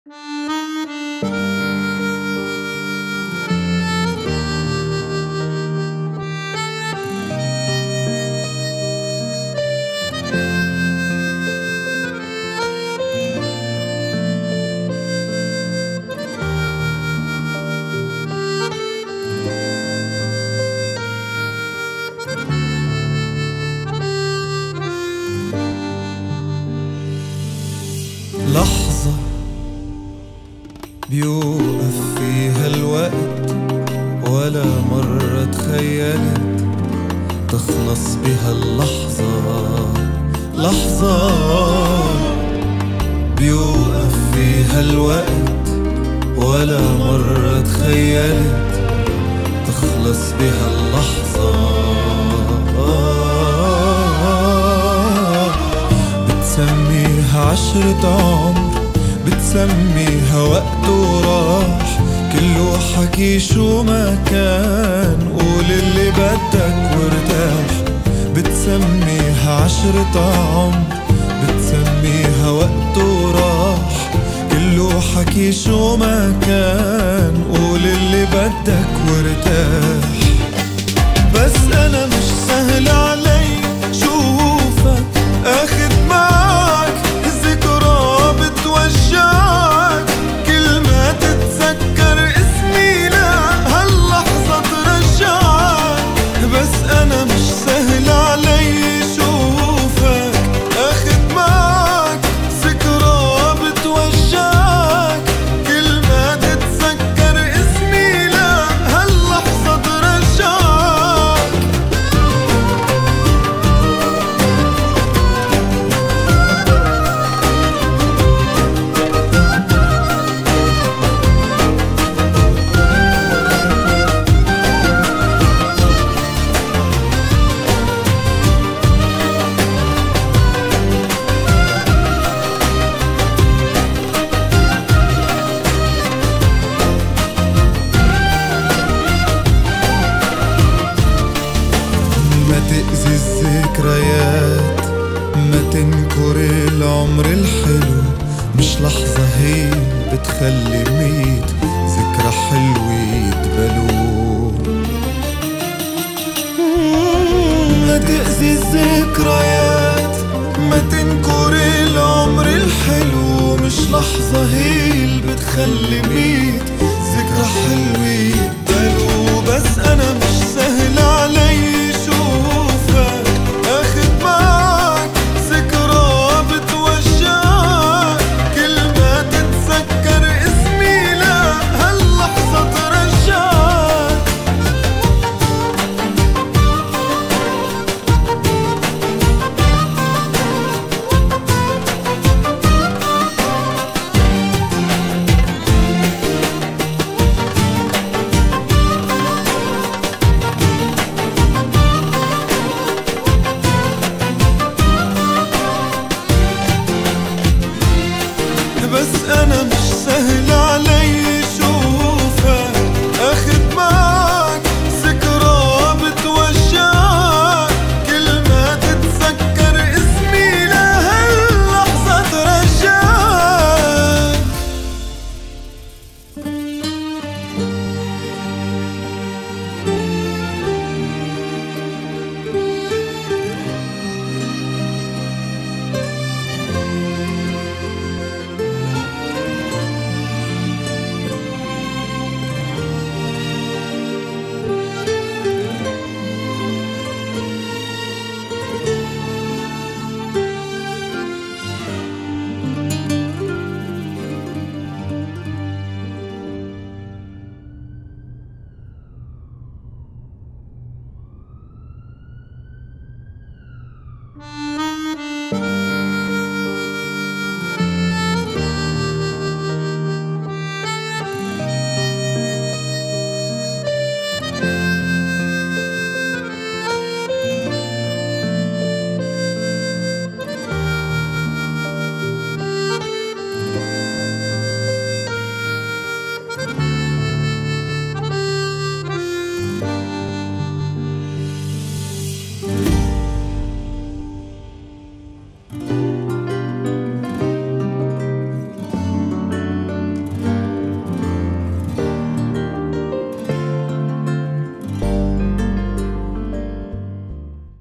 لحظة بيوقف فيها الوقت، ولا مرة تخيلت تخلص بها اللحظة. لحظة بيوقف فيها الوقت، ولا مرة تخيلت تخلص بها اللحظة. بتسميها عشرة عمر، بتسميها وقت وراح، كله حكي شو ما كان، قول اللي بدك وارتاح. بتسميها عشرة عمر، بتسميها وقت وراح، كله حكي شو ما كان، قول اللي بدك وارتاح. بس أنا مش سهل علي شوفك أخد معك ذكرى بتوجعك، كل ما تتذكر اسمي لا هاللحظة ترجعك. بس أنا مش سهل علي شوفك أخد معك ذكرى بتوجعك، كل ما تتذكر اسمي لا هاللحظة ترجعك. ما تأذي الذكريات، ما تنكر العمر الحلو، مش لحظة هي بتخلي 100 ذكرى حلوة يتبلوا. ما تأذي الذكريات، ما تنكر العمر الحلو، مش لحظة هي اللي بتخلي 100 ذكرى حلوة يتبلوا. بس أنا مش سهل علي شوفك أخد معك ذكرى بتوجعك، كل ما تتذكر اسمي لا هاللحظة ترجعك. بس أنا مش